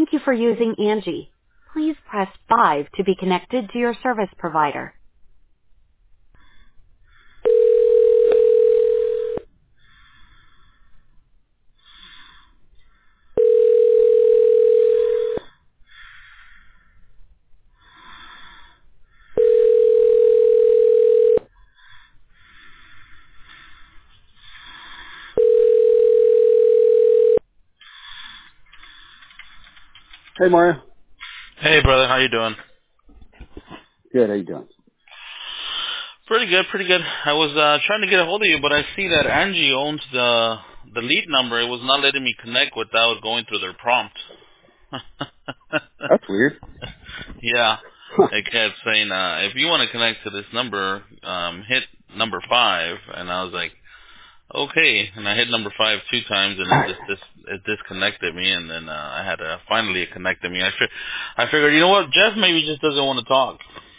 Thank you for using Angie. Please press 5 to be connected to your service provider. Hey, Mario. Hey, brother, how you doing? Good. How you doing? Pretty good, pretty good. I was trying to get a hold of you, but I see that Angie owns the lead number. It was not letting me connect without going through their prompt. That's weird. Yeah, Huh. it kept saying, if you want to connect to this number, hit number 5. And I was like, okay. And I hit number 5 two times, and it disconnected me. And then I had to finally it connected me. I figured, you know what, Jeff maybe just doesn't want to talk.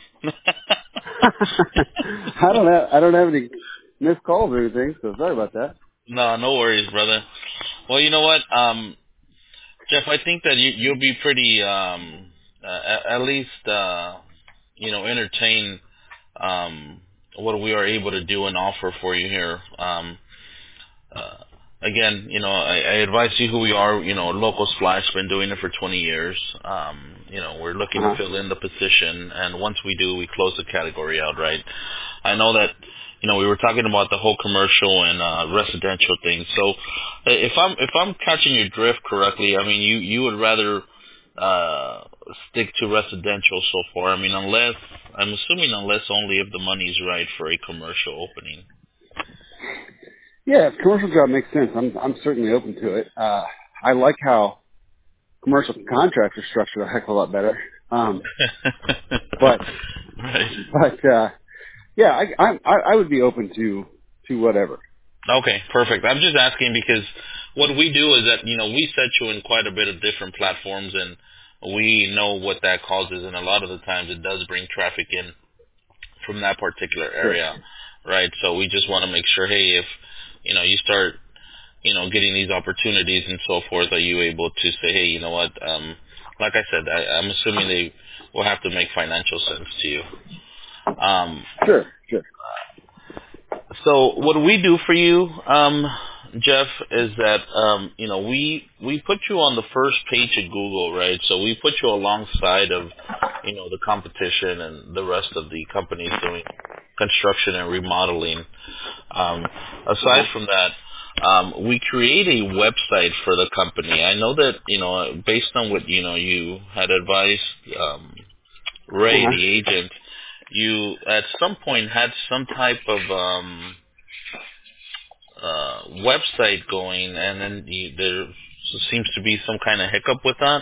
I don't have any missed calls or anything, so sorry about that. No, no worries, brother. Well, you know what, Jeff, I think that you'll be pretty, at least, entertain what we are able to do and offer for you here. Uh, Again, I advise you who we are. Local Splash, been doing it for 20 years. We're looking to Uh-huh. fill in the position, and once we do, we close the category out, right? I know that, we were talking about the whole commercial and residential thing. So if I'm catching your drift correctly, I mean, you would rather stick to residential so far. I mean, I'm assuming unless only if the money's right for a commercial opening. Yeah, if commercial job makes sense, I'm certainly open to it. I like how commercial contracts are structured a heck of a lot better. But Right. yeah, I would be open to whatever. Okay, perfect. I'm just asking because what we do is that, we set you in quite a bit of different platforms, and we know what that causes, and a lot of the times it does bring traffic in from that particular Sure. area, right? So we just want to make sure, hey, if, you start, getting these opportunities and so forth, are you able to say, hey, you know what, like I said, I'm assuming they will have to make financial sense to you. Um, Sure. Sure. So what we do for you, Jeff, is that we put you on the first page of Google, right? So we put you alongside of the competition and the rest of the companies doing construction and remodeling. Aside Uh-huh. from that, we create a website for the company. I know that based on what you had advised Ray, Uh-huh. the agent, you at some point had some type of website going, and then there seems to be some kind of hiccup with that.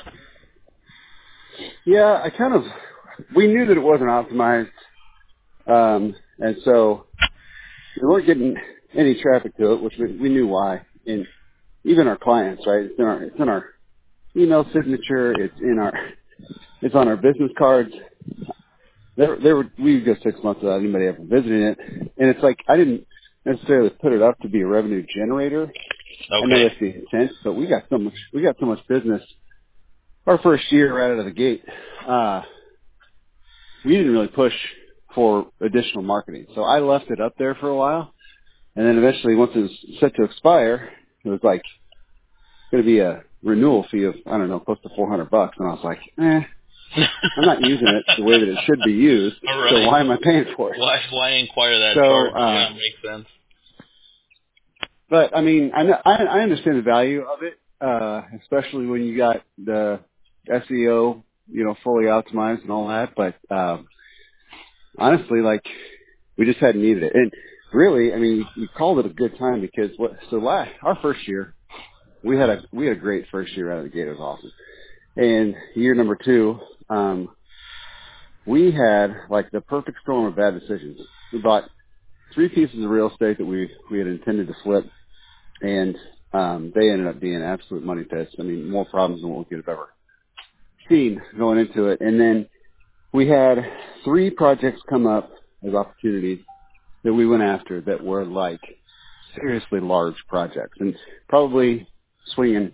Yeah, we knew that it wasn't optimized, and so we weren't getting any traffic to it, which we knew why. And even our clients, right? It's in our email signature. It's on our business cards. We would go 6 months without anybody ever visiting it. And it's like, I didn't necessarily put it up to be a revenue generator. I know Okay. that's the intent, but we got so much business our first year right out of the gate. We didn't really push for additional marketing. So I left it up there for a while. And then eventually, once it was set to expire, it was like going to be a renewal fee of, I don't know, close to $400. And I was like, I'm not using it the way that it should be used. All So right. why am I paying for it? Why inquire that So, charge? Yeah, makes sense. but I mean, I understand the value of it, especially when you got the SEO, fully optimized and all that. But, honestly, like, we just hadn't needed it. And really, I mean, you called it a good time because our first year, we had a great first year out of the gate. It was awesome. And year number 2, we had like the perfect storm of bad decisions. We bought 3 pieces of real estate that we had intended to flip, and they ended up being absolute money pits. I mean, more problems than what we could have ever seen going into it. And then we had 3 projects come up as opportunities that we went after that were like seriously large projects and probably swinging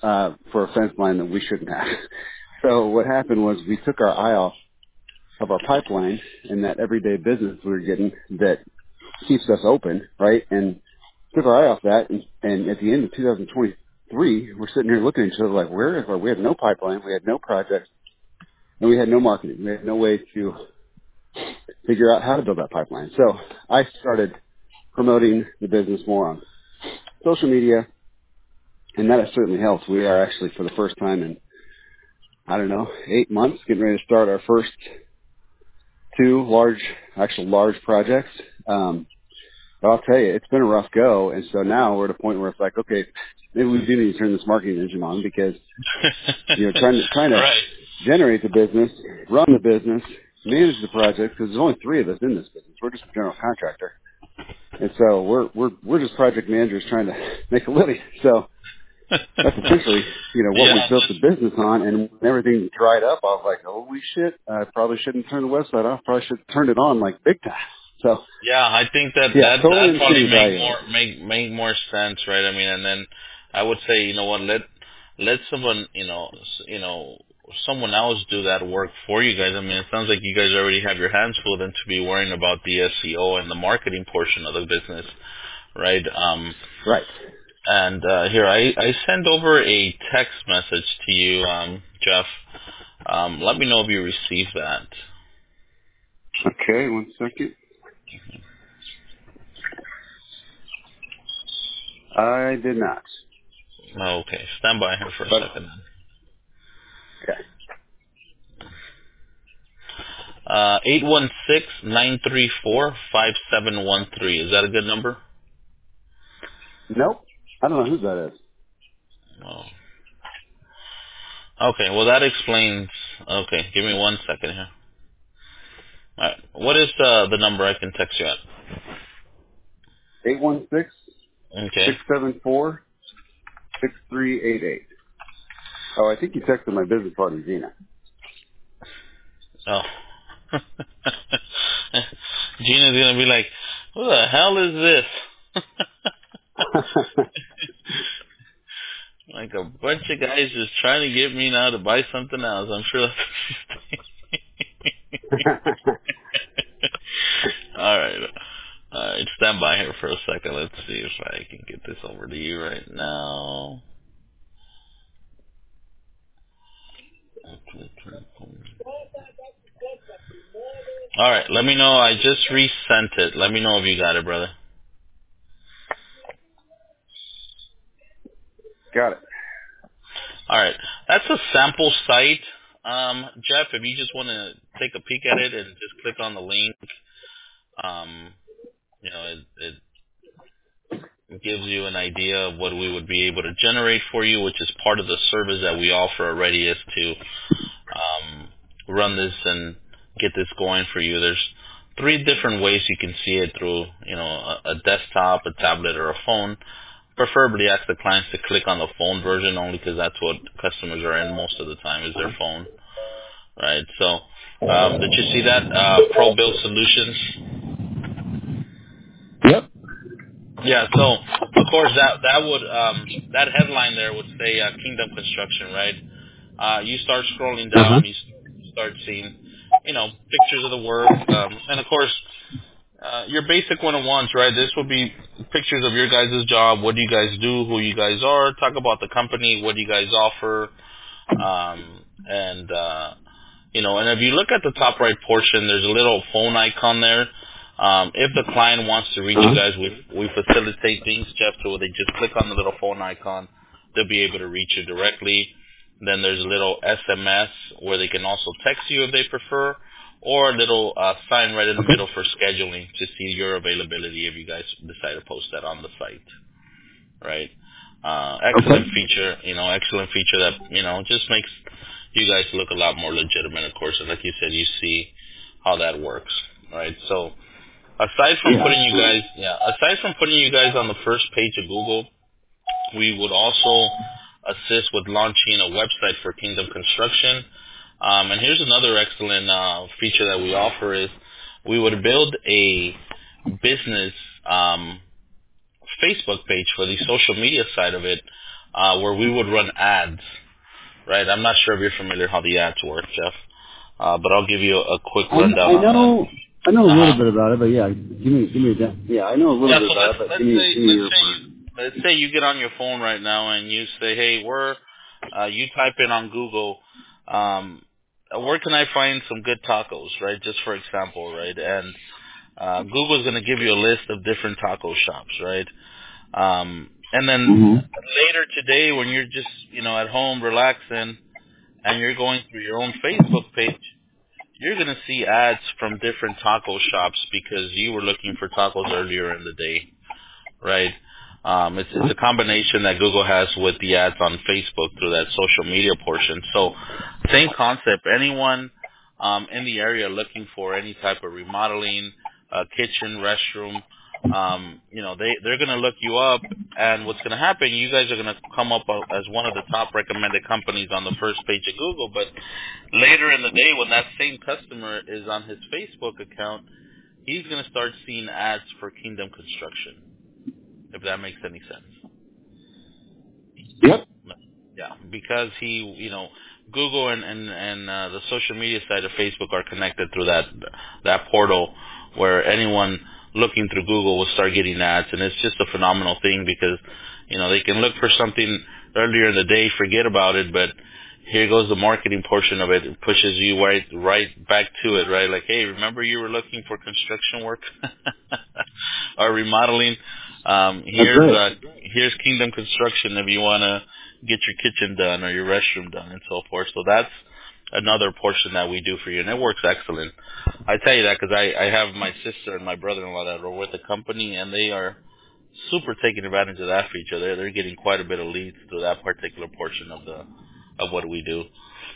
for a fence line that we shouldn't have. So what happened was we took our eye off of our pipeline and that everyday business we were getting that keeps us open, right? And took our eye off that. And at the end of 2023, we're sitting here looking at each other like, where is our, we had no pipeline, we had no projects, and we had no marketing. We had no way to figure out how to build that pipeline. So I started promoting the business more on social media, and that has certainly helped. We are actually, for the first time in, I don't know, 8 months, getting ready to start our first two large projects. But I'll tell you, it's been a rough go, and so now we're at a point where it's like, okay, maybe we do need to turn this marketing engine on because, trying to Right. generate the business, run the business, manage the project, because there's only 3 of us in this business. We're just a general contractor. And so we're just project managers trying to make a living. So that's essentially, what we built the business on. And when everything dried up, I was like, holy shit, I probably shouldn't turn the website off. Probably should have turned it on like big time. So yeah, I think that totally probably make more sense, right? I mean, and then I would say, you know what, let someone, someone else do that work for you guys. I mean, it sounds like you guys already have your hands full than to be worrying about the SEO and the marketing portion of the business, right? Right. And here, I send over a text message to you, Jeff. Let me know if you received that. Okay, 1 second. I did not. Okay, stand by here for a second. Okay. 816-934-5713. Is that a good number? Nope. I don't know who that is. Oh. Okay, well that explains. Okay, give me 1 second here. All right, what is the number I can text you at? 816 Okay. 674 6388. Oh, I think you texted my business partner, Gina. Oh. Gina's gonna be like, "Who the hell is this?" Like a bunch of guys just trying to get me now to buy something else. I'm sure that's All right. All right. Stand by here for a second. Let's see if I can get this over to you right now. All right. Let me know. I just resent it. Let me know if you got it, brother. Got it. All right. That's a sample site. Jeff, if you just want to take a peek at it and just click on the link, it gives you an idea of what we would be able to generate for you, which is part of the service that we offer already, is to run this and get this going for you. There's 3 different ways you can see it through, a desktop, a tablet, or a phone. Preferably ask the clients to click on the phone version only because that's what customers are in most of the time is their phone, right? So did you see that, Pro Build Solutions? Yep. Yeah, so of course that would that headline there would say Kingdom Construction, right? You start scrolling down, you start seeing, pictures of the work, and of course your basic 101s, right? This would be pictures of your guys' job. What do you guys do? Who you guys are? Talk about the company. What do you guys offer? And and if you look at the top right portion, there's a little phone icon there. If the client wants to reach you guys, we facilitate things, Jeff, so they just click on the little phone icon. They'll be able to reach you directly. Then there's a little SMS where they can also text you if they prefer, or a little sign right in the middle for scheduling to see your availability if you guys decide to post that on the site, right? Excellent feature, excellent feature that, just makes you guys look a lot more legitimate, of course. And like you said, you see how that works, right? So aside from putting you guys on the first page of Google, we would also assist with launching a website for Kingdom Construction. And here's another excellent feature that we offer is we would build a business Facebook page for the social media side of it. where we would run ads, right? I'm not sure if you're familiar how the ads work, Jeff, but I'll give you a quick rundown on that. I know a little bit about it, but yeah, give me a yeah, I know a little bit So about it, but give me your part. let's say you get on your phone right now and you say, hey, you type in on Google, where can I find some good tacos, right? Just for example, right? And Google is going to give you a list of different taco shops, right? And then later today, when you're just, at home relaxing and you're going through your own Facebook page, you're going to see ads from different taco shops because you were looking for tacos earlier in the day, right? It's a combination that Google has with the ads on Facebook through that social media portion. So same concept. Anyone in the area looking for any type of remodeling, kitchen, restroom, they're going to look you up, and what's going to happen, you guys are going to come up as one of the top recommended companies on the first page of Google, but later in the day when that same customer is on his Facebook account, he's going to start seeing ads for Kingdom Construction, if that makes any sense. Yep. Yeah, because Google and the social media side of Facebook are connected through that portal where anyone looking through Google will start getting ads, and it's just a phenomenal thing because they can look for something earlier in the day, forget about it, but here goes the marketing portion of it. It pushes you right back to it, right? Like, hey, remember you were looking for construction work or remodeling? Here's Kingdom Construction if you want to get your kitchen done or your restroom done and so forth. So that's another portion that we do for you, and it works excellent. I tell you that because I have my sister and my brother-in-law that are with the company, and they are super taking advantage of that feature. They're getting quite a bit of leads through that particular portion of what we do.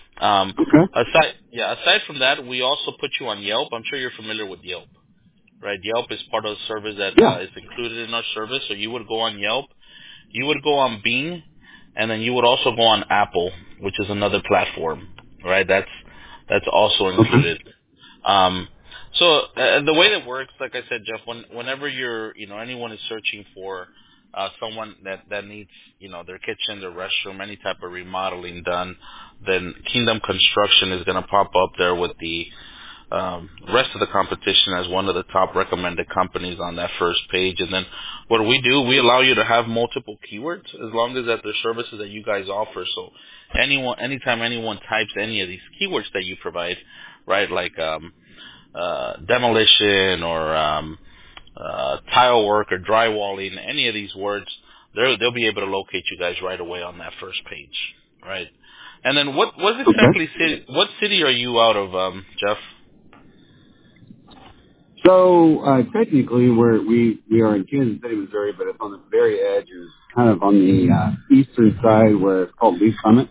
Aside from that, we also put you on Yelp. I'm sure you're familiar with Yelp, right? Yelp is part of the service that is included in our service. So you would go on Yelp, you would go on Bing, and then you would also go on Apple, which is another platform, right? That's also included. So the way that works, like I said, Jeff, whenever anyone is searching for someone that needs, their kitchen, their restroom, any type of remodeling done, then Kingdom Construction is going to pop up there with the rest of the competition as one of the top recommended companies on that first page. And then what we do, we allow you to have multiple keywords as long as that they're services that you guys offer. So anytime anyone types any of these keywords that you provide, right, like demolition or tile work or drywalling, any of these words, they'll be able to locate you guys right away on that first page, right? And then what city are you out of, Jeff? So technically, we are in Kansas City, Missouri, but it's on the very edge, it's kind of on the eastern side where it's called Lee's Summit.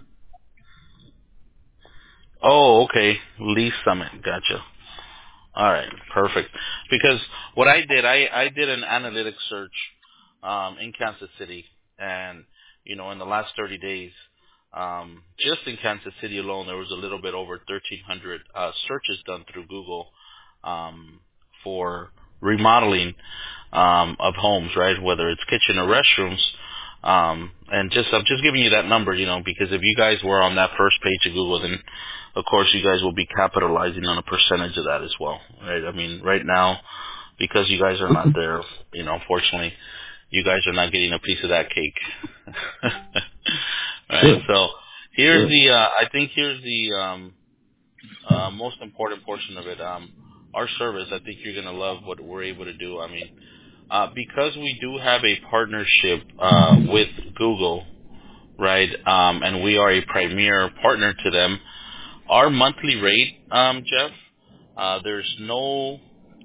Oh, okay, Lee's Summit, gotcha. All right, perfect. Because what I did an analytics search in Kansas City, and in the last 30 days, just in Kansas City alone, there was a little bit over 1,300 searches done through Google for remodeling of homes, right? Whether it's kitchen or restrooms. And I'm just giving you that number, because if you guys were on that first page of Google, then of course you guys will be capitalizing on a percentage of that as well, right? I mean, right now, because you guys are not there, unfortunately, you guys are not getting a piece of that cake. Right? So here's the most important portion of it. Our service, I think you're going to love what we're able to do. I mean, because we do have a partnership with Google, right, and we are a premier partner to them, our monthly rate, Jeff, there's no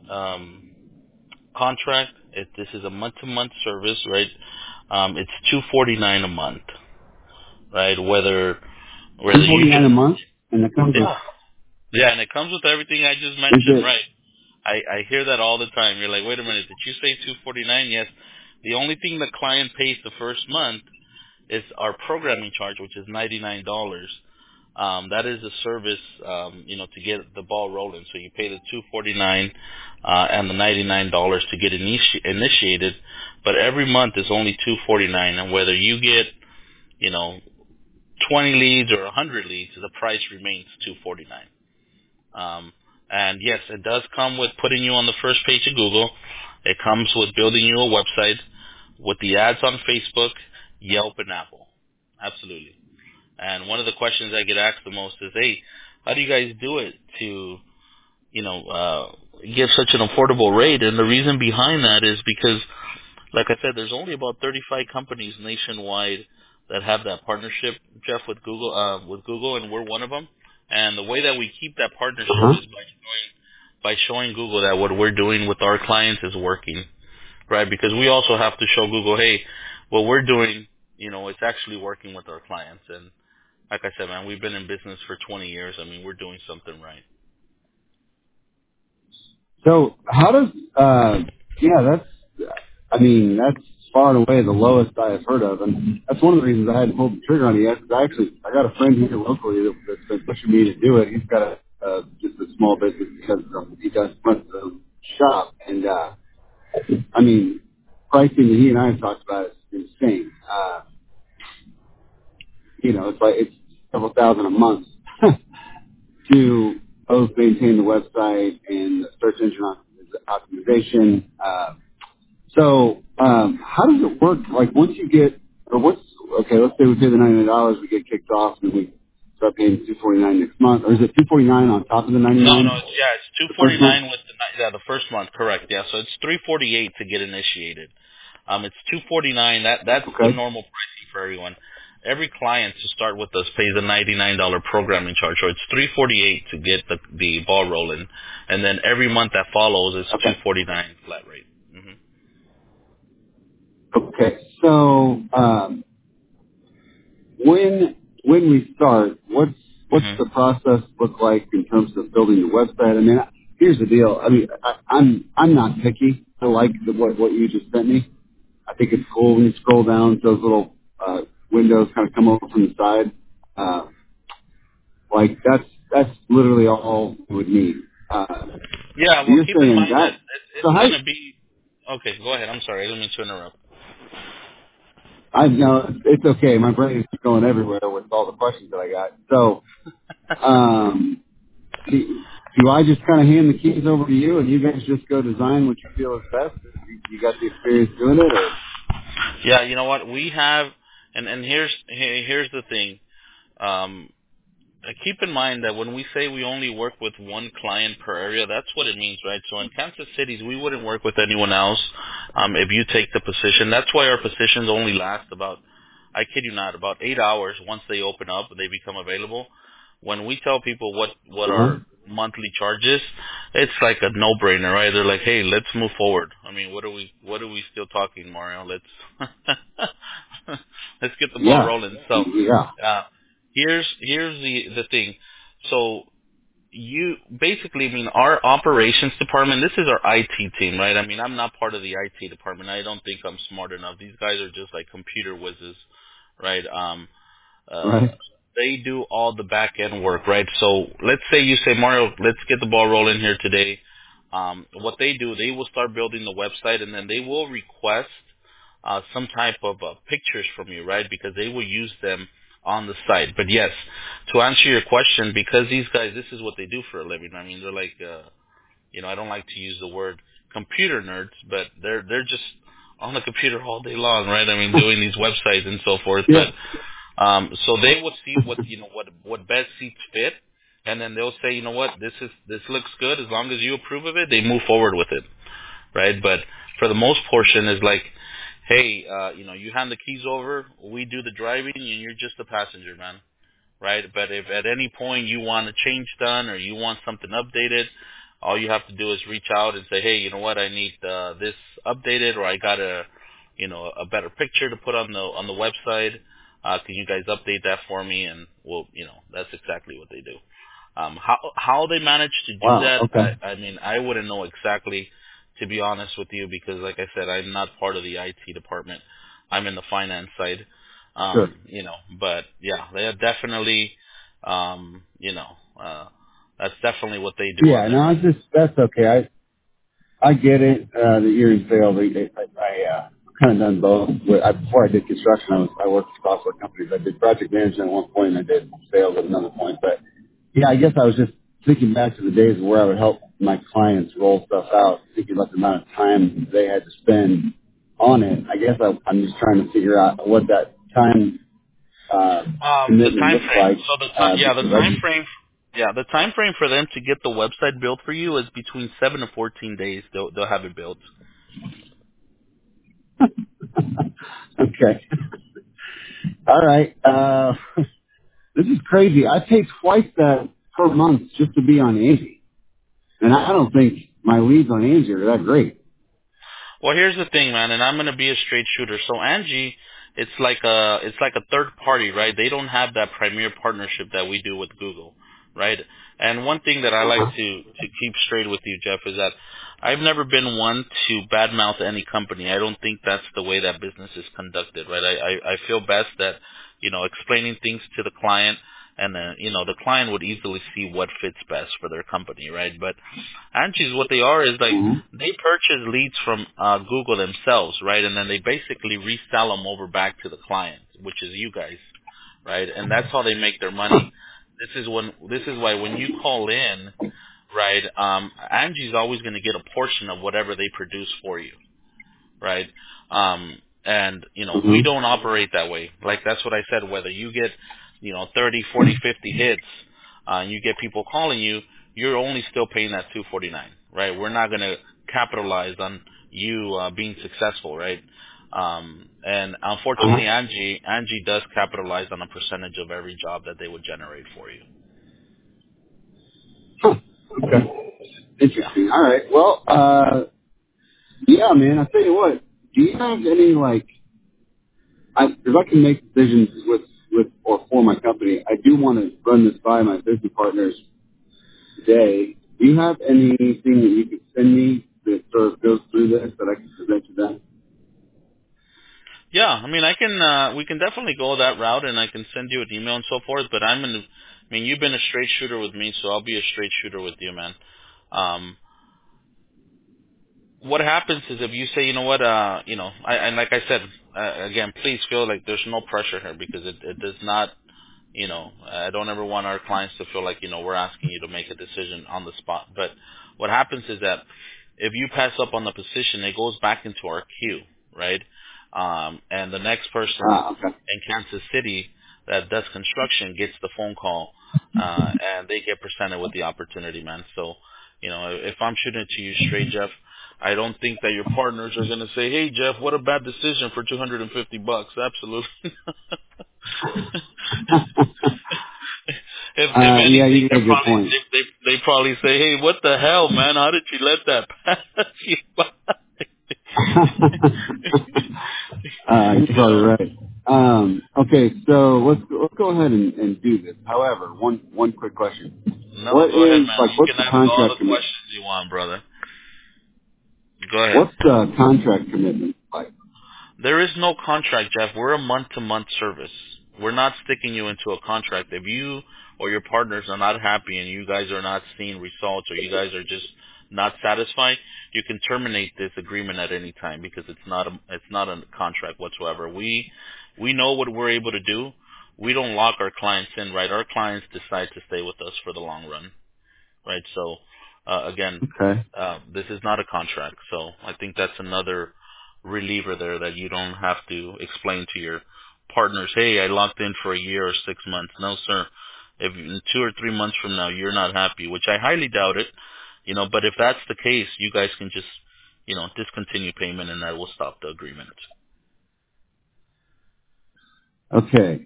contract. This is a month-to-month service, right? It's $249 a month, right? Whether $249 a month, and it comes and it comes with everything I just mentioned, right? I hear that all the time. You're like, wait a minute, did you say $249? Yes. The only thing the client pays the first month is our programming charge, which is $99. That is a service, to get the ball rolling. So you pay the $249 and the $99 to get initiated, but every month is only $249. And whether you get, you know, 20 leads or 100 leads, the price remains $249. And yes, it does come with putting you on the first page of Google. It comes with building you a website with the ads on Facebook, Yelp, and Apple. Absolutely. And one of the questions I get asked the most is, hey, how do you guys do it to, give such an affordable rate? And the reason behind that is because, like I said, there's only about 35 companies nationwide that have that partnership, Jeff, with Google, and we're one of them. And the way that we keep that partnership is by showing Google that what we're doing with our clients is working, right? Because we also have to show Google, hey, what we're doing, it's actually working with our clients. And like I said, man, we've been in business for 20 years. I mean, we're doing something right. So how does, that's far and away the lowest I have heard of. And that's one of the reasons I hadn't pulled the trigger on it yet. Because I got a friend here locally that's been pushing me to do it. He's got just a small business because he does front of the shop. And, pricing that he and I have talked about is insane. It's several thousand a month to both maintain the website and the search engine optimization. How does it work? Like once you get, let's say we pay the $99, we get kicked off and we start paying $249 next month, or is it $249 on top of the No, 99? it's The first month? $249 with the first month, correct? Yeah, so it's $348 to get initiated. It's $249. That's the Okay. normal pricing for everyone. Every client to start with us pays a $99 programming charge, so it's $348 to get the ball rolling, and then every month that follows is Okay. $249 flat rate. Okay. So, when we start, what's the process look like in terms of building the website? I mean, here's the deal. I mean, I'm not picky. I like what you just sent me. I think it's cool when you scroll down, those little windows kind of come over from the side. That's literally all we would need. Yeah, So well, you're keep in saying mind that that? it's So how? going to be. Okay, go ahead. I'm sorry. I didn't mean to interrupt. I know it's okay. My brain is going everywhere with all the questions that I got. So, do I just kind of hand the keys over to you and you guys just go design what you feel is best? You got the experience doing it, or? Yeah, you know what? We have, and here's the thing. Um, Keep in mind that when we say we only work with one client per area, that's what it means, right? So in Kansas City, we wouldn't work with anyone else if you take the position. That's why our positions only last about, I kid you not, about 8 hours once they open up and they become available. When we tell people what Uh-huh. our monthly charge is, it's like a no-brainer, right? They're like, hey, let's move forward. I mean, what are we still talking, Mario? Let's get the ball Yeah. rolling. So, Yeah. uh, here's the thing. So you basically, I mean, our operations department, this is our IT team, right? I mean, I'm not part of the IT department. I don't think I'm smart enough. These guys are just like computer whizzes, right? Uh, Right. they do all the back end work, right? So let's say you say, Mario, let's get the ball rolling here today. What they do, they will start building the website, and then they will request some type of pictures from you, right? Because they will use them on the site. But yes, to answer your question, because these guys, this is what they do for a living. I mean, they're like, I don't like to use the word computer nerds, but they're just on the computer all day long, right? I mean, doing these websites and so forth. Yeah. But so they will see what best seats fit, and then they'll say, you know what, this looks good. As long as you approve of it, they move forward with it, right? But for the most portion, is like, hey, you hand the keys over, we do the driving, and you're just a passenger, man, right? But if at any point you want a change done or you want something updated, all you have to do is reach out and say, hey, you know what, I need this updated, or I got a better picture to put on the website. Can you guys update that for me? And well, that's exactly what they do. How they manage to do Wow. that, Okay. I mean, I wouldn't know exactly, to be honest with you, because like I said, I'm not part of the IT department. I'm in the finance side. Sure. But yeah, they are definitely, that's definitely what they do on Yeah. their No, end. that's okay. I get it. That you're in sales. kind of done both. Before I did construction, I worked for software companies. I did project management at one point, and I did sales at another point. But yeah, I guess I was just thinking back to the days where I would help my clients roll stuff out, thinking about the amount of time they had to spend on it. I guess I'm just trying to figure out what that time The commitment time looks frame. like. So the Because time frame. Yeah, the time frame for them to get the website built for you is between 7 to 14 days. They'll have it built. okay, all right. This is crazy. I pay twice that per month just to be on Angie, and I don't think my leads on Angie are that great. Well, here's the thing, man, and I'm gonna be a straight shooter. So Angie, it's like a third party, right? They don't have that premier partnership that we do with Google, right? And one thing that I like Uh-huh. to keep straight with you, Jeff, is that I've never been one to badmouth any company. I don't think that's the way that business is conducted, right? I feel best that, explaining things to the client and the client would easily see what fits best for their company, right? But Angie's, what they are is like Uh-huh. they purchase leads from Google themselves, right? And then they basically resell them over back to the client, which is you guys, right? And that's how they make their money. This is why when you call in, right, Angie's always going to get a portion of whatever they produce for you, right? And we Uh-huh. don't operate that way. Like that's what I said. Whether you get 30, 40, 50 hits, and you get people calling you, you're only still paying that 249, right? We're not going to capitalize on you being successful, right? And unfortunately, Uh-huh. Angie does capitalize on a percentage of every job that they would generate for you. Huh. Okay. Yeah. Interesting. All right. Well, yeah, man. I tell you what. Do you have any if I can make decisions with or for my company, I do want to run this by my business partners today. Do you have anything that you could send me that sort of goes through this that I can present to them? Yeah, I mean, we can definitely go that route, and I can send you an email and so forth. But you've been a straight shooter with me, so I'll be a straight shooter with you, man. Um, what happens is if you say, you know what, and like I said, again, please feel like there's no pressure here because it does not, I don't ever want our clients to feel like, we're asking you to make a decision on the spot. But what happens is that if you pass up on the position, it goes back into our queue, right? And the next person Okay. in Kansas City that does construction gets the phone call, and they get presented with the opportunity, man. So, if I'm shooting it to you straight, Jeff, I don't think that your partners are going to say, "Hey, Jeff, what a bad decision for $250." Absolutely. If Yeah, anything, you got a good point. they probably say, "Hey, what the hell, man? How did you let that pass you by?" You're you probably know. right. Okay, so let's go ahead and do this. However, one quick question: No, go ahead, man. You what's can the ask all the contract questions you want, brother. Go ahead. what's the contract commitment like? There is no contract, Jeff. We're a month-to-month service. We're not sticking you into a contract. If you or your partners are not happy and you guys are not seeing results or you guys are just not satisfied, you can terminate this agreement at any time because it's not a contract whatsoever. We know what we're able to do. We don't lock our clients in, right? Our clients decide to stay with us for the long run, right? So, again, Okay. this is not a contract. So I think that's another reliever there that you don't have to explain to your partners, hey, I locked in for a year or 6 months. No, sir. If in 2 or 3 months from now you're not happy, which I highly doubt it, but if that's the case, you guys can just, discontinue payment and that will stop the agreement. Okay.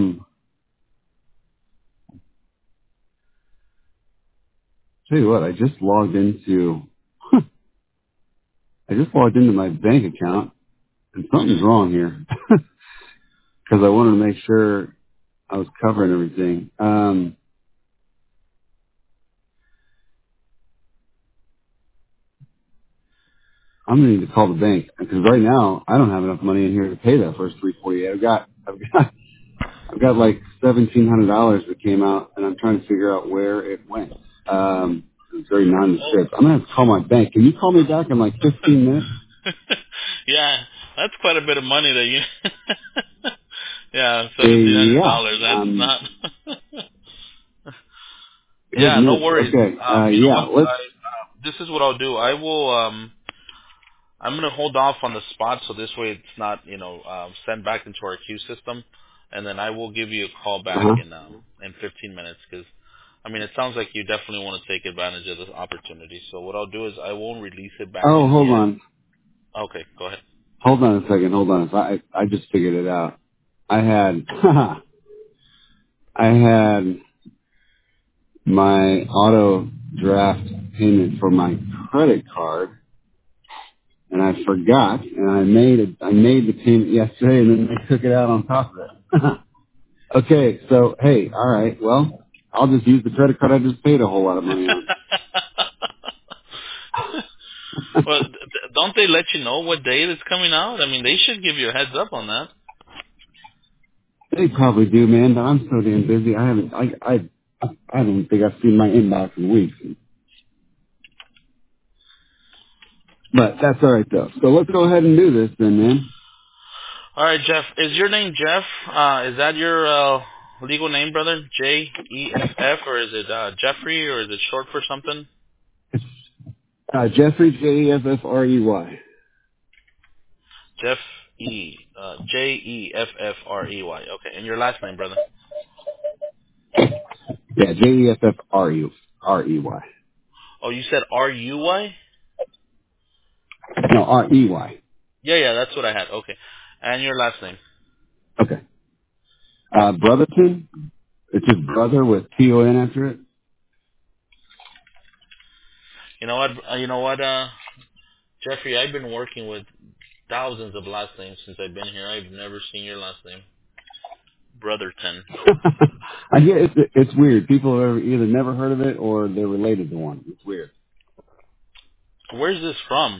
Tell you what, I just logged into my bank account and something's Hmm. wrong here because I wanted to make sure I was covering everything. I'm gonna need to call the bank because right now I don't have enough money in here to pay that first 348. I've got like $1,700 that came out, and I'm trying to figure out where it went. It's very Oh. nondescript. I'm gonna have to call my bank. Can you call me back in like 15 minutes? Yeah. That's quite a bit of money that you. Yeah, Yeah. $1,700. That's not. Yeah, no Goodness. worries. Okay. You know Yeah. what? Let's. This is what I'll do. I will. I'm gonna hold off on the spot so this way it's not, sent back into our queue system, and then I will give you a call back Uh-huh. in 15 minutes because, I mean, it sounds like you definitely want to take advantage of this opportunity. So what I'll do is I won't release it back Oh, in hold yet. on. Okay, go ahead. Hold on a second. Hold on. I just figured it out. I had I had my auto draft payment for my credit card, and I forgot, and I made the payment yesterday, and then they took it out on top of it. Okay, so hey, all right, well, I'll just use the credit card I just paid a whole lot of money on. Well, don't they let you know what day it's coming out? I mean, they should give you a heads up on that. They probably do, man, but I'm so damn busy. I don't think I've seen my inbox in weeks. But that's all right though. So let's go ahead and do this then, man. All right, Jeff. Is your name Jeff? Is that your legal name, brother? Jeff, or is it Jeffrey, or is it short for something? Jeffrey Jeffrey. Jeff Jeffrey. Okay, and your last name, brother? Yeah, Jeffrey. Oh, you said Ruy? No, Rey. Yeah, that's what I had. Okay, and your last name? Okay. Brotherton. It's just brother with T-O-N after it. You know what? Jeffrey, I've been working with thousands of last names since I've been here. I've never seen your last name, Brotherton. I get it's weird. People have either never heard of it or they're related to one. It's weird. Where's this from?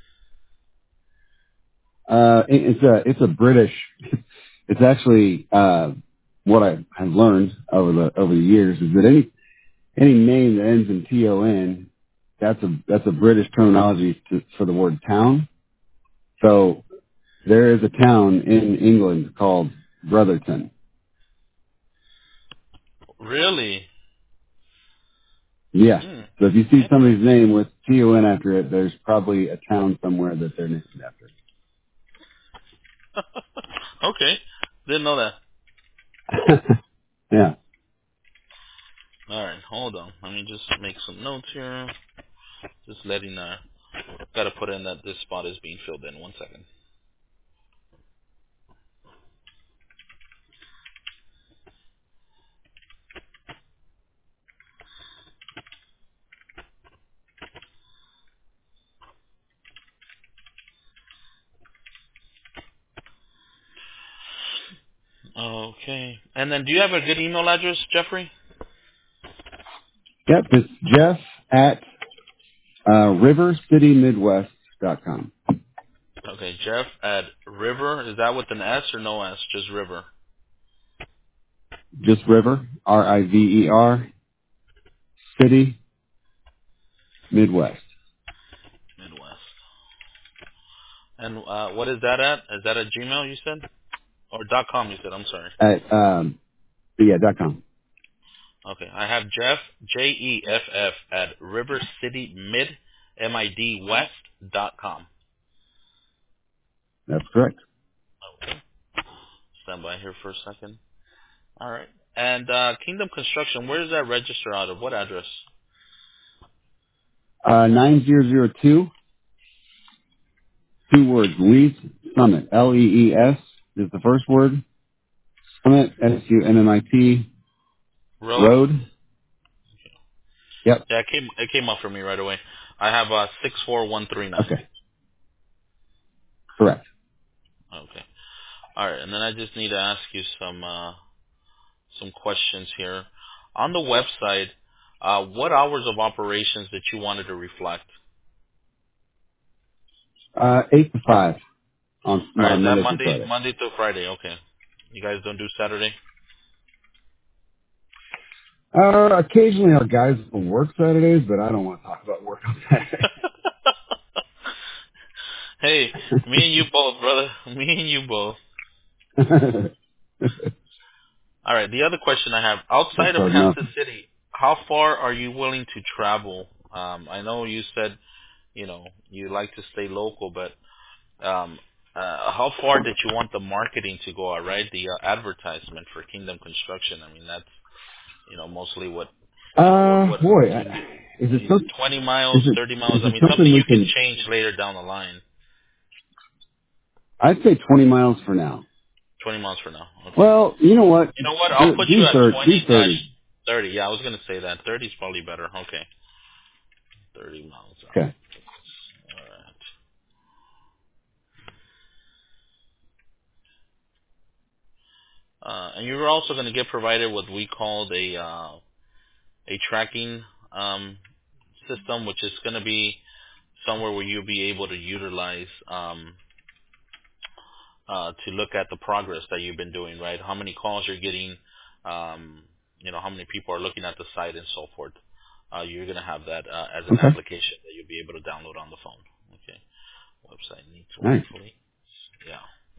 It's a British. It's actually what I have learned over the years is that any name that ends in T-O-N, that's a British terminology for the word town. So there is a town in England called Brotherton. Really? Yeah. Hmm. So if you see somebody's name with T-O-N after it, there's probably a town somewhere that they're named after. Okay. Didn't know that. Yeah. All right, hold on. Let me just make some notes here. Just letting gotta put in that this spot is being filled in. 1 second. Okay. And then, do you have a good email address, Jeffrey? Yep. It's Jeff at rivercitymidwest.com. Okay, Jeff at River. Is that with an S or no S? Just River. Just River, River, City, Midwest. Midwest. And what is that at? Is that a Gmail you said? Or .com you said? I'm sorry. At .com. Okay, I have Jeff Jeff at rivercitymidwest.com. That's correct. Okay. Stand by here for a second. All right. And Kingdom Construction, where is that register out of? What address? 9002, two words, Lees Summit, Lees is the first word, Summit, Summit, Road? Road. Yep. Yeah, it came up for me right away. I have 64139. Okay. Correct. Okay. All right, and then I just need to ask you some questions here. On the website, what hours of operations that you wanted to reflect? 8 to 5 on All right, is that Monday through Friday. Monday through Friday? Okay. You guys don't do Saturday? Occasionally our guys will work Saturdays, but I don't want to talk about work on Saturday. Hey, me and you both, brother. Me and you both. All right. The other question I have, That's outside of hard enough. Kansas City, how far are you willing to travel? I know you said, you like to stay local, but um, how far did you want the marketing to go out, right? The advertisement for Kingdom Construction. I mean, that's, mostly what Boy, you need. is it so? 20 Is miles, it 30 miles. I is it mean, something something we you can can? change later down the line. I'd say 20 miles for now. 20 miles for now. Okay. Well, you know what? You know what? I'll put you Do at 30. Do 20 dash 30. 30. Yeah, I was gonna say that. 30 is probably better. Okay. 30 miles out. Okay. All right. And you're also going to get provided what we call a tracking system, which is going to be somewhere where you'll be able to utilize to look at the progress that you've been doing, right? How many calls you're getting, how many people are looking at the site and so forth. You're going to have that as an Okay. application that you'll be able to download on the phone. Okay. Website needs Nice. Wi-Fi. Yeah.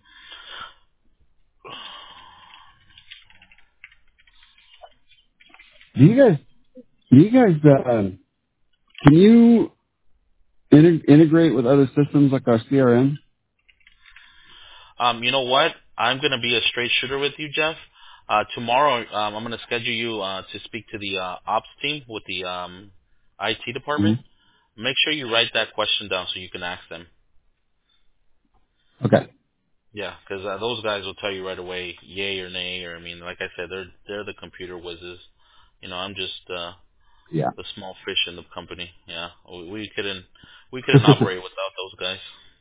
Do you guys, can you integrate with other systems like our CRM? You know what? I'm going to be a straight shooter with you, Jeff. Tomorrow, I'm going to schedule you to speak to the ops team with the IT department. Mm-hmm. Make sure you write that question down so you can ask them. Okay. Yeah, because those guys will tell you right away, yay or nay. Or I mean, like I said, they're the computer whizzes. I'm just Yeah. the small fish in the company. Yeah, we couldn't operate without those guys.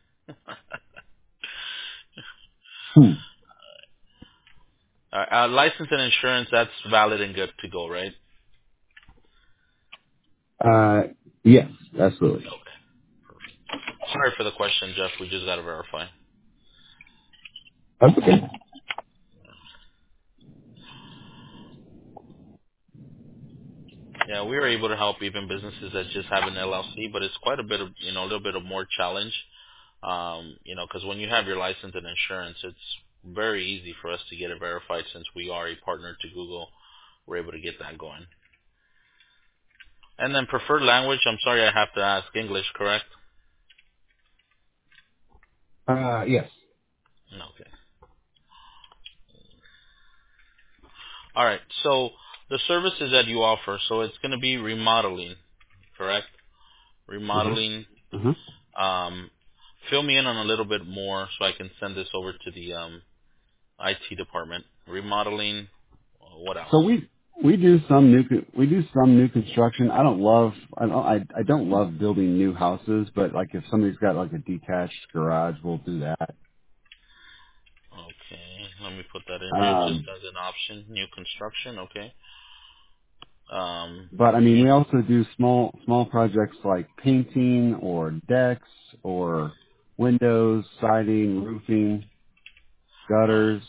Hmm. License and insurance, that's valid and good to go, right? uh, yes, absolutely. Okay. Sorry for the question, Jeff. We just got to verify. That's okay. Yeah, we are able to help even businesses that just have an LLC, but it's quite a bit of, a little bit of more challenge. Because when you have your license and insurance, it's very easy for us to get it verified since we are a partner to Google. We're able to get that going. And then preferred language, I'm sorry I have to ask English, correct? Yes. Okay. All right. So the services that you offer, so it's going to be remodeling, correct? Uh-huh. Remodeling. Uh-huh. Um, fill me in on a little bit more so I can send this over to the IT department. Remodeling. What else? So we do some new construction. I don't love building new houses, but like if somebody's got like a detached garage, we'll do that. Okay. Let me put that in here just Um, as an option. New construction. Okay. but I mean, You, we also do small projects like painting or decks or windows, siding, roofing, oh, gutters.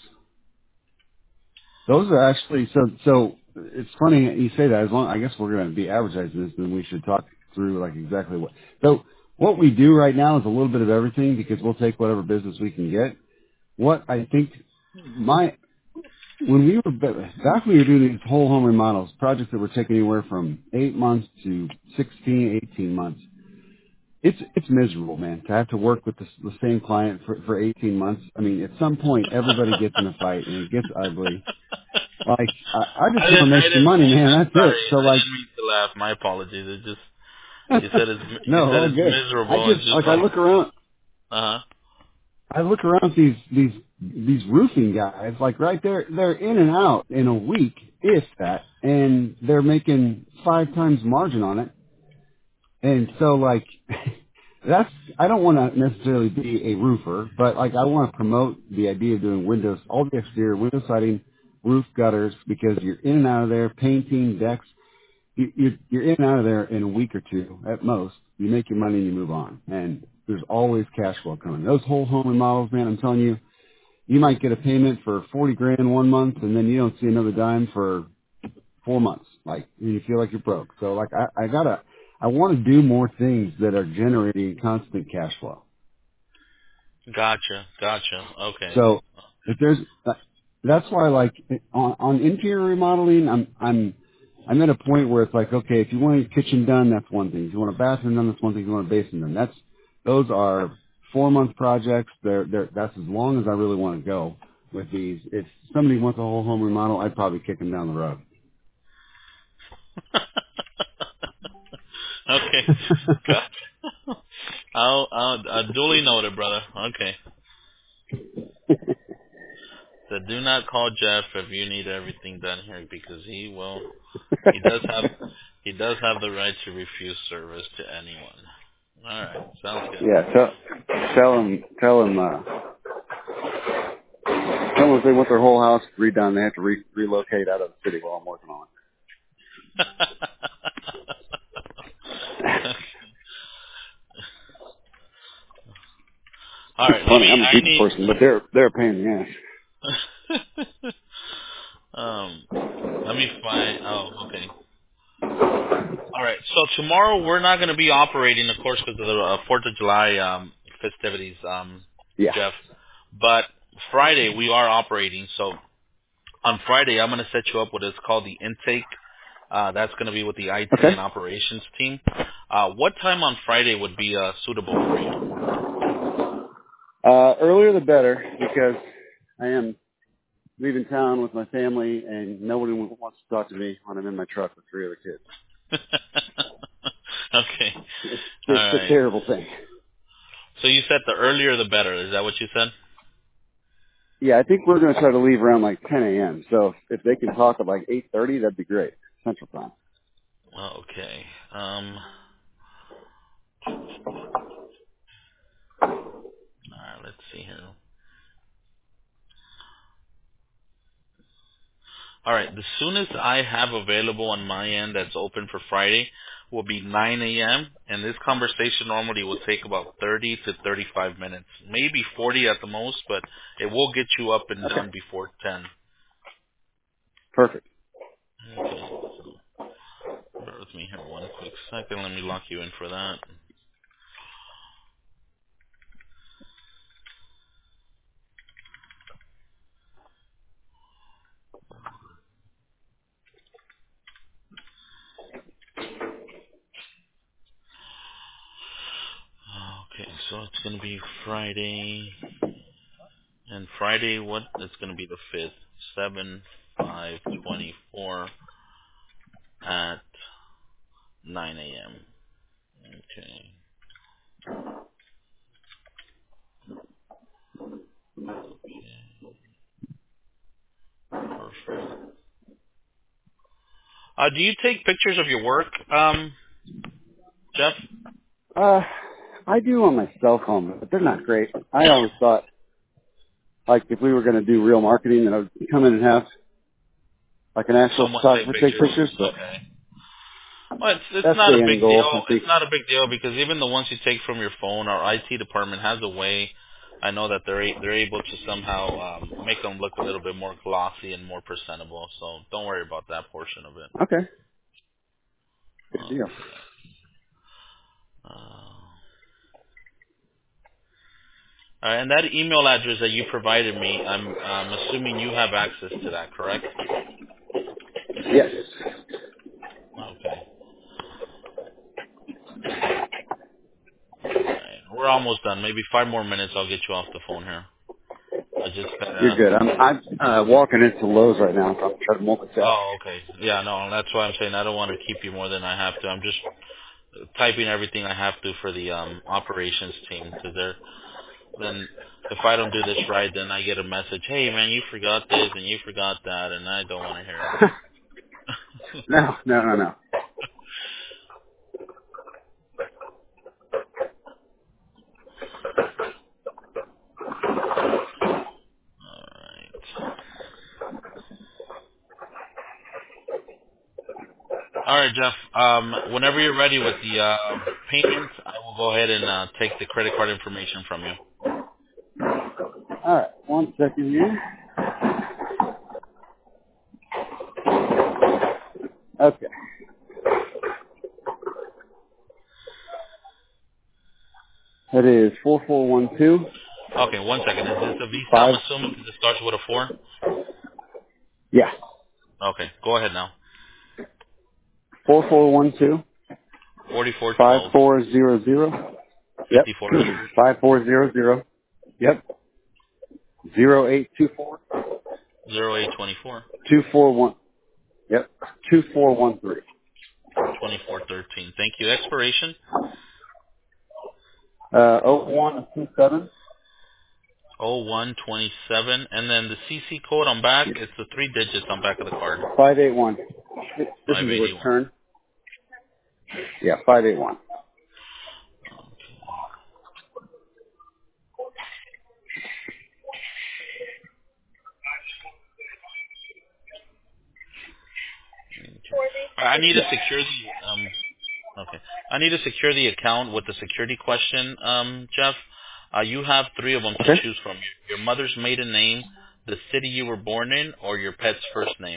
Those are actually so. It's funny you say that. As long I guess we're going to be advertising this, then we should talk through like exactly what. So what we do right now is a little bit of everything because we'll take whatever business we can get. What I think when we were back when we were doing these whole home remodels projects that were taking anywhere from 8 months to 16, 18 months. It's miserable, man, to have to work with the same client for 18 months. I mean, at some point, everybody gets in a fight and it gets ugly. Like, I just want to I make some didn't money, mean. man. I'm That's it. sorry. So I like, didn't mean to laugh. My apologies. It just you no, said all it's good. miserable. It's just I like look around, uh huh. at these roofing guys, like right there, they're in and out in a week, if that, and they're making 5 times margin on it. And so like, I don't want to necessarily be a roofer, but like I want to promote the idea of doing windows, all the exterior window siding, roof gutters, because you're in and out of there, painting decks. You're in and out of there in a week or two at most. You make your money and you move on. And there's always cash flow coming. Those whole home remodels, man, I'm telling you, you might get a payment for 40 grand 1 month and then you don't see another dime for 4 months. Like, you feel like you're broke. So like, I want to do more things that are generating constant cash flow. Gotcha. Okay. So if there's, that's why like on interior remodeling, I'm at a point where it's like, okay, if you want a kitchen done, that's one thing. If you want a bathroom done, that's one thing. If you want a basement done, those are 4-month projects. That's as long as I really want to go with these. If somebody wants a whole home remodel, I'd probably kick them down the road. Okay. Gotcha. I'll duly noted, brother. Okay. So do not call Jeff if you need everything done here because he does have the right to refuse service to anyone. All right. Sounds good. Yeah, tell them if they want their whole house redone, they have to relocate out of the city while I'm working on it. All It's right. funny. I'm a I people need person, but they're a pain in the ass. um let me find okay. All right. So tomorrow we're not going to be operating, of course, because of the 4th of July festivities, Yeah. Jeff. But Friday we are operating. So on Friday I'm going to set you up with what's called the intake. That's going to be with the IT Okay. and operations team. What time on Friday would be suitable for you? Earlier the better because I am leaving town with my family and nobody wants to talk to me when I'm in my truck with 3 other kids. Okay. All It's a right. terrible thing. So you said the earlier the better. Is that what you said? Yeah, I think we're going to try to leave around like 10 a.m. So if they can talk at like 8:30, that'd be great. Central time. Okay. All right. Let's see here. All right. The soonest I have available on my end that's open for Friday will be 9 a.m. And this conversation normally will take about 30 to 35 minutes, maybe 40 at the most, but it will get you up and Okay. done before 10. Perfect. Okay. So bear with me here one quick second. Let me lock you in for that. Okay. So it's going to be Friday. And Friday, what? It's going to be the 5th. 7/5/24 at 9 a.m. Okay. Perfect. Do you take pictures of your work, Jeff? Uh, I do on my cell phone, but they're not great. I always thought like if we were going to do real marketing, that I would come in and have like an actual Someone take photographer take pictures. pictures, but Okay. Well, it's that's not the a end big goal, deal. I think. It's not a big deal because even the ones you take from your phone, our IT department has a way. I know that they're able to somehow make them look a little bit more glossy and more presentable. So don't worry about that portion of it. Okay. Good deal. Okay. All right, and that email address that you provided me, I'm assuming you have access to that, correct? Yes. Okay. All right. We're almost done. Maybe 5 more minutes. I'll get you off the phone here. I just You're good. I'm walking into Lowe's right now, so I'm trying to multitask. Oh, okay. Yeah, no, that's why I'm saying I don't want to keep you more than I have to. I'm just typing everything I have to for the operations team because then if I don't do this right, then I get a message, hey man, you forgot this and you forgot that, and I don't want to hear it. No. All right. All right, Jeff. Whenever you're ready with the payment, I will go ahead and take the credit card information from you. All right. 1 second here. Okay. It is 4412. Okay, 1 second. Is this a Visa, I'm Five. assuming, because it starts with a 4? Yeah. Okay, go ahead now. 4412 4412 5400. Yep. 5400 5400. Yep. 0824 0824 241. Yep. 2413. 2413. Thank you. Expiration? 0127. 0127. And then the CC code on back, it's the 3 digits on back of the card. 581. This is a 581. return. Yeah, 581. Okay. I need to secure the okay. I need to secure the account with the security question, Jeff. You have 3 of them to Okay. choose from. Your mother's maiden name, the city you were born in, or your pet's first name.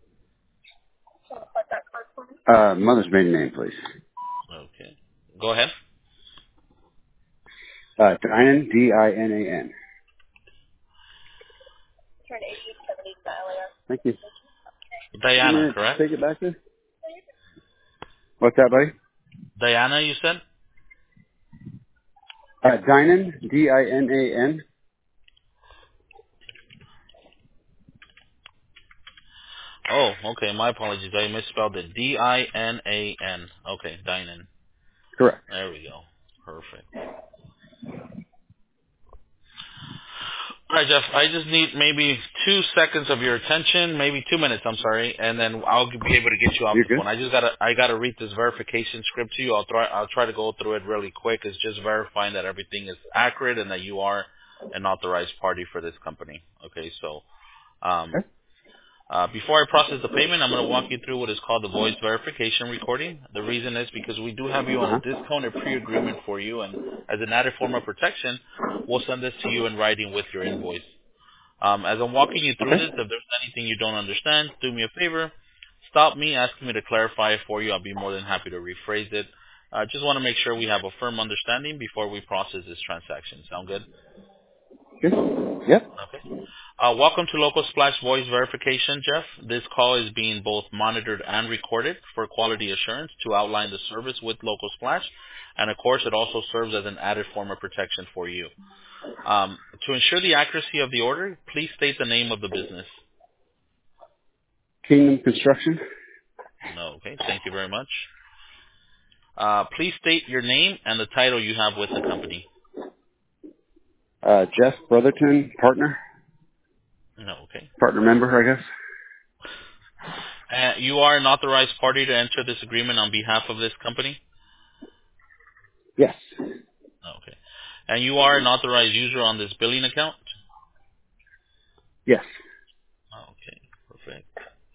Mother's maiden name, please. Okay. Go ahead. Dinan, Dinan. Thank you. 2 Diana, minutes, correct? take it back there. What's that, buddy? Diana, you said? Dinan, Dinan. Oh, okay. My apologies. I misspelled it. Dinan. Okay, Dinan. Correct. There we go. Perfect. All right, Jeff. I just need maybe 2 seconds of your attention, maybe 2 minutes. I'm sorry, and then I'll be able to get you off You're the good? phone. I gotta read this verification script to you. I'll try to go through it really quick. It's just verifying that everything is accurate and that you are an authorized party for this company. Okay, so um, Okay. before I process the payment, I'm going to walk you through what is called the voice verification recording. The reason is because we do have you on a Uh-huh. discounted pre-agreement for you, and as an added form of protection, we'll send this to you in writing with your invoice. As I'm walking you through Okay. this, if there's anything you don't understand, do me a favor. Stop me, ask me to clarify it for you. I'll be more than happy to rephrase it. I just want to make sure we have a firm understanding before we process this transaction. Sound good? Good. Yep. Okay. Welcome to Local Splash Voice Verification, Jeff. This call is being both monitored and recorded for quality assurance to outline the service with Local Splash, and of course, it also serves as an added form of protection for you. To ensure the accuracy of the order, please state the name of the business. Kingdom Construction. No, okay. Thank you very much. Please state your name and the title you have with the company. Jeff Brotherton, partner. No, okay. Partner member, I guess. You are an authorized party to enter this agreement on behalf of this company? Yes. Okay. And you are an authorized user on this billing account? Yes. Okay, perfect.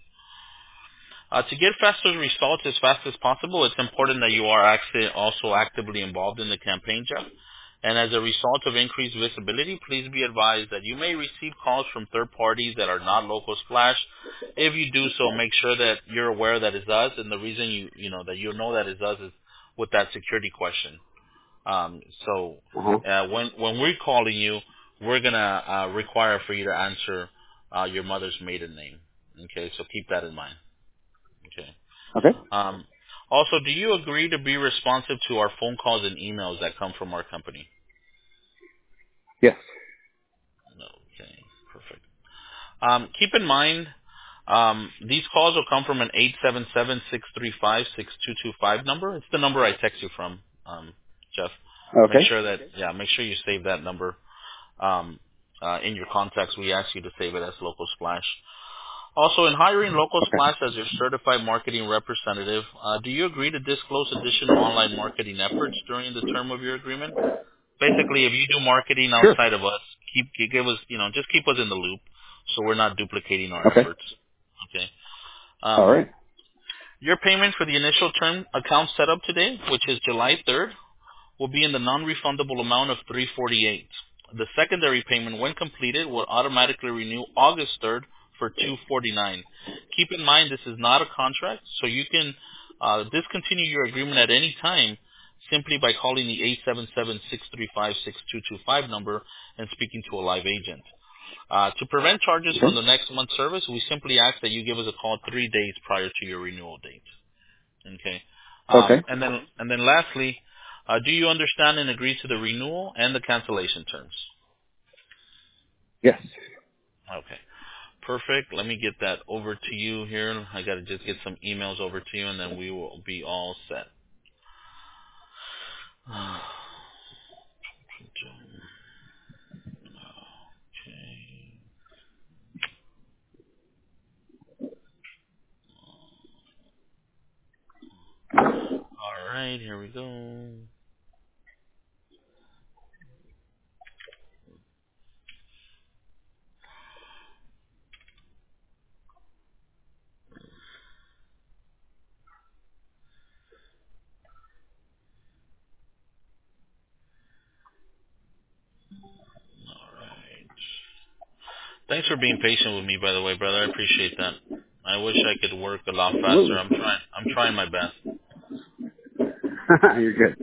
To get faster results as fast as possible, it's important that you are actually also actively involved in the campaign, Jeff. And as a result of increased visibility, please be advised that you may receive calls from third parties that are not Local Splash. If you do so, make sure that you're aware that it's us, and the reason that you know that it's us is with that security question. So Uh-huh. when we're calling you, we're gonna require for you to answer your mother's maiden name. Okay, so keep that in mind. Okay. Okay. Um, also, do you agree to be responsive to our phone calls and emails that come from our company? Yes. No. Okay. Perfect. Keep in mind, these calls will come from an 877-635-6225 number. It's the number I text you from, Jeff. Make Okay. sure make sure you save that number in your contacts. We ask you to save it as Local Splash. Also, in hiring Local Okay. Splash as your certified marketing representative, do you agree to disclose additional online marketing efforts during the term of your agreement? Basically, if you do marketing Sure. outside of us, give us, just keep us in the loop, so we're not duplicating our Okay. efforts. Okay. All right. Your payment for the initial term account setup today, which is July 3rd, will be in the non-refundable amount of $348. The secondary payment, when completed, will automatically renew August 3rd for $249. Keep in mind this is not a contract, so you can discontinue your agreement at any time, simply by calling the 877-635-6225 number and speaking to a live agent. To prevent charges from the next month's service, we simply ask that you give us a call 3 days prior to your renewal date. Okay. Okay. And then lastly, do you understand and agree to the renewal and the cancellation terms? Yes. Okay. Perfect. Let me get that over to you here. I got to just get some emails over to you, and then we will be all set. Okay. All right, here we go. All right. Thanks for being patient with me, by the way, brother. I appreciate that. I wish I could work a lot faster. Absolutely. I'm trying my best. You're good.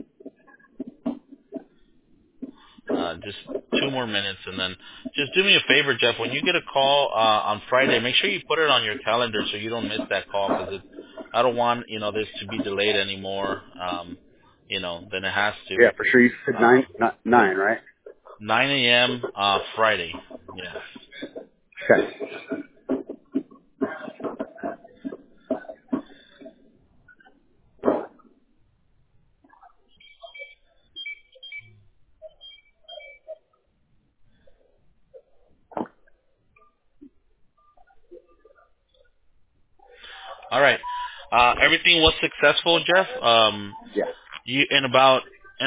Just 2 more minutes, and then just do me a favor, Jeff. When you get a call on Friday, make sure you put it on your calendar so you don't miss that call, because I don't want this to be delayed anymore. Than it has to. Yeah, for sure. You said nine, right? 9 a.m. Friday. Yeah. Okay. All right. Everything was successful, Jeff. Yeah. You in about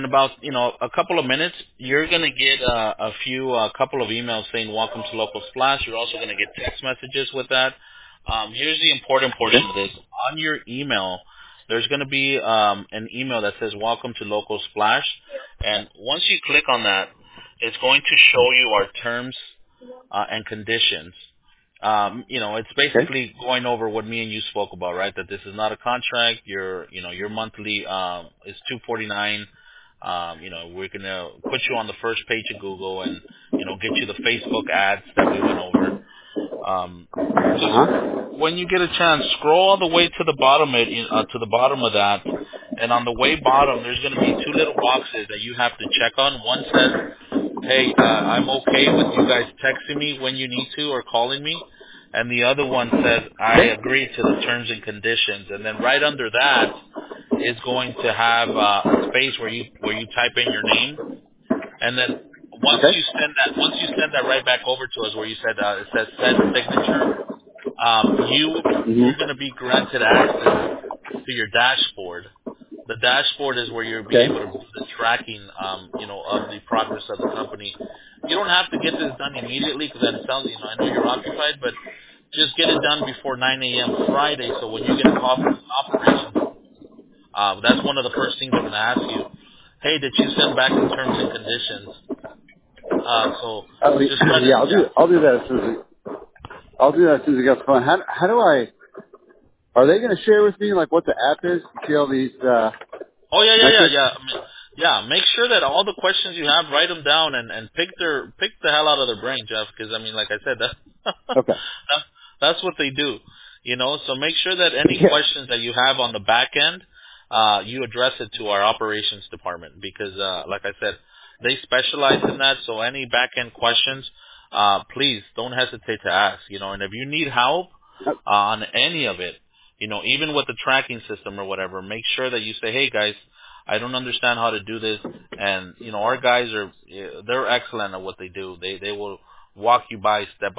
a couple of minutes, you're gonna get a couple of emails saying welcome to Local Splash. You're also gonna get text messages with that. Here's the important portion of this. On your email, there's gonna be an email that says welcome to Local Splash, and once you click on that, it's going to show you our terms and conditions. It's Okay. basically going over what me and you spoke about, right? That this is not a contract. Your monthly is $249. We're gonna put you on the first page of Google and get you the Facebook ads that we went over. Just when you get a chance, scroll all the way to the bottom of that, and on the way bottom, there's gonna be 2 little boxes that you have to check on. One says, hey, I'm okay with you guys texting me when you need to or calling me. And the other one says, I agree to the terms and conditions. And then right under that is going to have a space where you type in your name. And then once Okay. you send that right back over to us where you said it says send signature, you're going to be granted access to your dashboard. The dashboard is where you'll be Okay. able to do the tracking, of the progress of the company. You don't have to get this done immediately because that sounds, I know you're occupied, but just get it done before 9 a.m. Friday. So when you get a call from the operations, that's one of the first things they're going to ask you. Hey, did you send back the terms and conditions? So just try to, Yeah, I'll do that as soon as it gets fun. How do I? Are they going to share with me like what the app is to see all these Oh metrics? yeah. Make sure that all the questions you have, write them down and pick the hell out of their brain, Jeff. Because like I said, Okay. that's what they do. So make sure that any Yeah. questions that you have on the back end, you address it to our operations department because, like I said, they specialize in that. So any back end questions, please don't hesitate to ask. And if you need help on any of it, even with the tracking system or whatever, make sure that you say, hey guys, I don't understand how to do this. And, our guys they're excellent at what they do. They will walk you by step.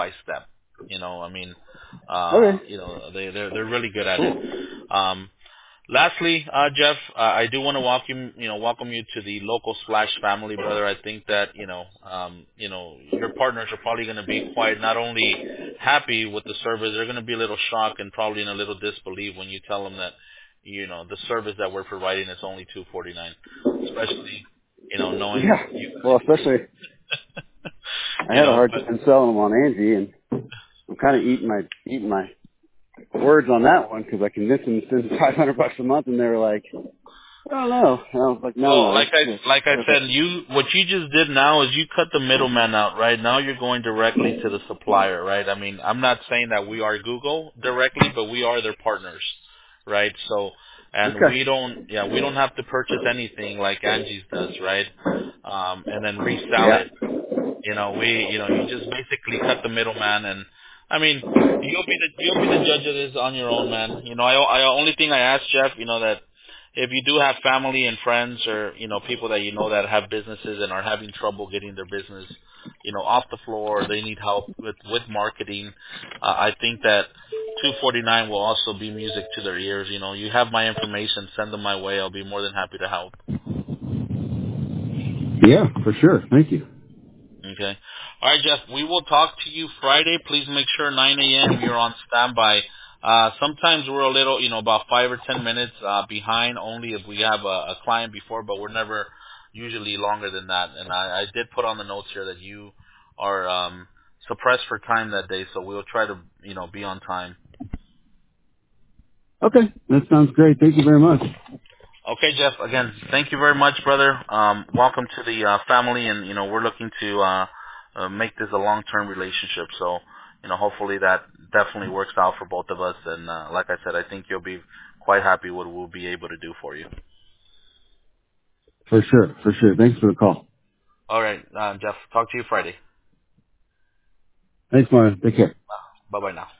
Okay. They're really good at it. Lastly, Jeff, I do want to welcome you to the Local Splash family, brother. I think that, your partners are probably going to be quite not only happy with the service, they're going to be a little shocked and probably in a little disbelief when you tell them that, the service that we're providing is only $249, especially, knowing Yeah. you. Well, especially I had a hard time selling them on Angie, and I'm kind of eating my words on that one because I convinced them to send $500 a month, and they were like, I don't know. I was like, Well, no, like I that's said, what you just did now is you cut the middleman out, right? Now you're going directly to the supplier, right? I mean, I'm not saying that we are Google directly, but we are their partners, right? So, and okay. we don't have to purchase anything like Angie's does, right? And then resell Yeah. it. You just basically cut the middleman, and I mean, you'll be the judge of this on your own, man. I only thing I ask Jeff, that if you do have family and friends or people that that have businesses and are having trouble getting their business, off the floor, they need help with marketing. I think that 249 will also be music to their ears. You have my information, send them my way. I'll be more than happy to help. Yeah, for sure. Thank you. Okay. All right, Jeff. We will talk to you Friday. Please make sure 9 a.m. you're on standby. Sometimes we're a little, about 5 or 10 minutes behind, only if we have a client before, but we're never usually longer than that. And I did put on the notes here that you are suppressed for time that day, so we'll try to, be on time. Okay, that sounds great. Thank you very much. Okay, Jeff. Again, thank you very much, brother. Welcome to the family, and we're looking to make this a long-term relationship. So, hopefully that definitely works out for both of us. And like I said, I think you'll be quite happy what we'll be able to do for you. For sure, for sure. Thanks for the call. All right, Jeff. Talk to you Friday. Thanks, Martin. Take care. Bye bye now.